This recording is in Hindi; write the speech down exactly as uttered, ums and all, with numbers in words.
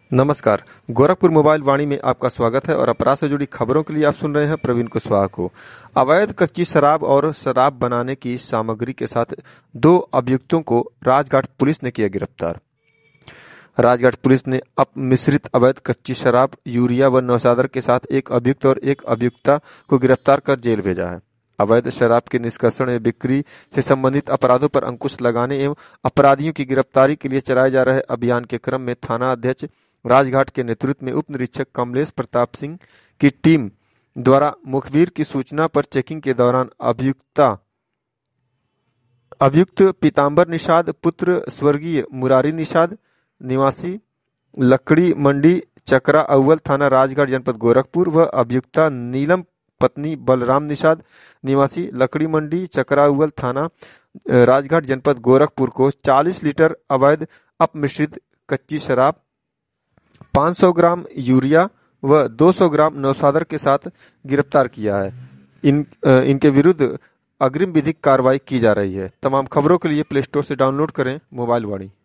नमस्कार। गोरखपुर मोबाइल वाणी में आपका स्वागत है और अपराध से जुड़ी खबरों के लिए आप सुन रहे हैं प्रवीण कुशवाहा को। अवैध कच्ची शराब और शराब बनाने की सामग्री के साथ दो अभियुक्तों को राजघाट पुलिस ने किया गिरफ्तार। राजघाट पुलिस ने अपमिश्रित अवैध कच्ची शराब, यूरिया व नौशादर के साथ एक अभियुक्त और एक अभियुक्ता को गिरफ्तार कर जेल भेजा है। अवैध शराब के निष्कर्षण एवं बिक्री से संबंधित अपराधों पर अंकुश लगाने एवं अपराधियों की गिरफ्तारी के लिए चलाए जा रहे अभियान के क्रम में थाना अध्यक्ष राजघाट के नेतृत्व में उप निरीक्षक कमलेश प्रताप सिंह की टीम द्वारा मुखबिर की सूचना पर चेकिंग के दौरान अभियुक्ता अभियुक्त पीताम्बर निषाद पुत्र स्वर्गीय मुरारी निषाद निवासी लकड़ी मंडी चकरा अव्वल थाना राजघाट जनपद गोरखपुर व अभियुक्ता नीलम पत्नी बलराम निषाद निवासी लकड़ी मंडी चकरा अव्वल थाना राजघाट जनपद गोरखपुर को चालीस लीटर अवैध अपमिश्रित कच्ची शराब, पाँच सौ ग्राम यूरिया व दो सौ ग्राम नौशादर के साथ गिरफ्तार किया है। इन इनके विरुद्ध अग्रिम विधिक कार्रवाई की जा रही है। तमाम खबरों के लिए प्ले स्टोर से डाउनलोड करें मोबाइल वाणी।